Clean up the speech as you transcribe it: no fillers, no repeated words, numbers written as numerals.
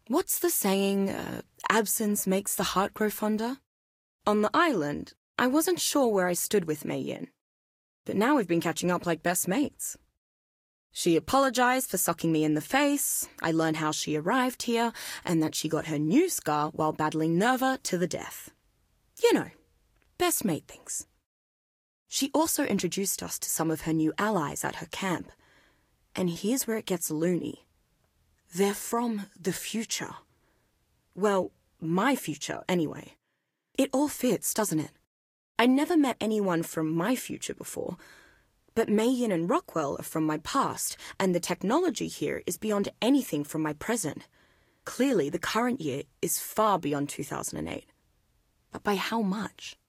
What's the saying, absence makes the heart grow fonder? On the island, I wasn't sure where I stood with Mei Yin, but now we've been catching up like best mates. She apologized for socking me in the face, I learned how she arrived here, and that she got her new scar while battling Nerva to the death. You know, best mate things. She also introduced us to some of her new allies at her camp. And here's where it gets loony. They're from the future. Well, my future, anyway. It all fits, doesn't it? I never met anyone from my future before, but Mei Yin and Rockwell are from my past, and the technology here is beyond anything from my present. Clearly, the current year is far beyond 2008. But by how much?